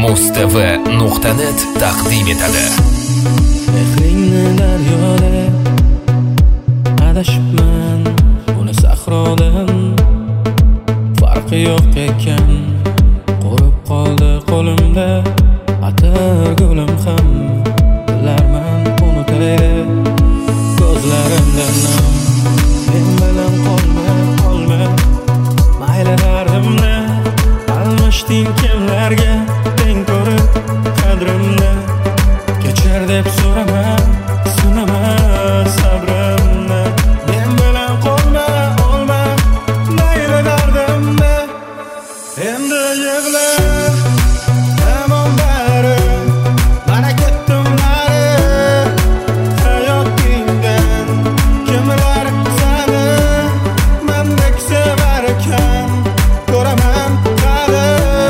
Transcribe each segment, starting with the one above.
Mustv.net taqdim etadi. Mehringni daryoda adashibman, uni sahrodan farqi yo'q ekan. Qurib qoldi qo'limda atir gulim ham, bilarman unutay ko'zlarimda nam. Men bilan qolma mayli dardimni almashding kimlarga teng ko'rib qadrimni. Kechir deb so'raman, sinama sabrimni. Men bilan qolma mayli dardimni. Endi yig'la tamom bari, mana ketdim nari hayotingdan. Kimlar seni mendek sevar ekan, ko'raman hali.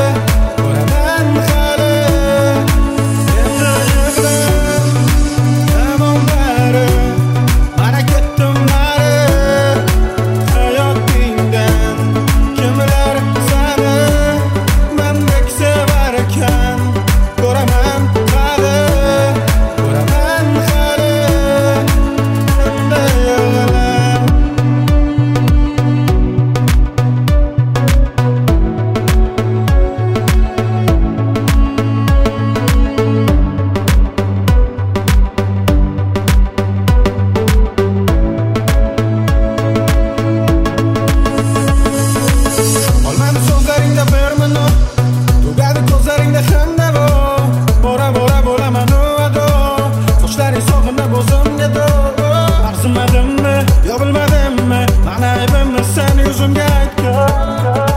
Endi yig'la tamom bari, mana ketdim nari hayotingdan. Kimlar seni mendek sevar ekan, ko'raman hali. Endi yig'la olmadi so'zlaringda bir minut, tugadi ko'zlaringda hamdavo. Bora bo'laman ado, sochlaring sog'inib o'zimga do. Arzimadimmi yo bilmadimmi, mana aybimni sen yuzimga aytgan.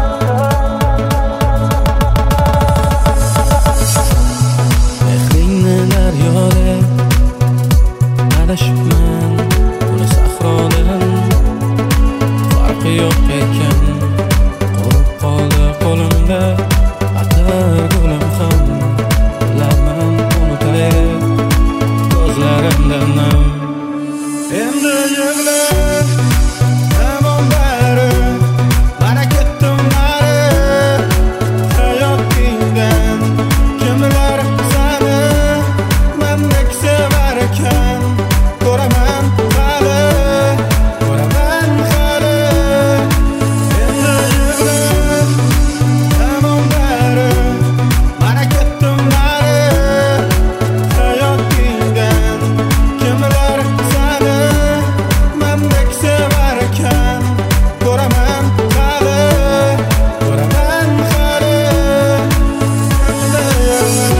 Mehringni daryoda adashibman, uni sahrodan farqi yo'q ekan. Qurib qoldi qo'limda atir gulim ham, bilarman unutay ko'zlarimda nam. Endi yig'la tamom bari, mana ketdim nari hayotingdan. Kimlar seni mendek sevar ekan, ko'raman hali. Endi yig'la tamom bari, mana ketdim nari hayotingdan. Kimlar seni mendek sevar ekan, ko'raman hali. Endi yig'la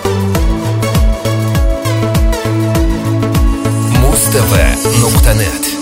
Mustv.net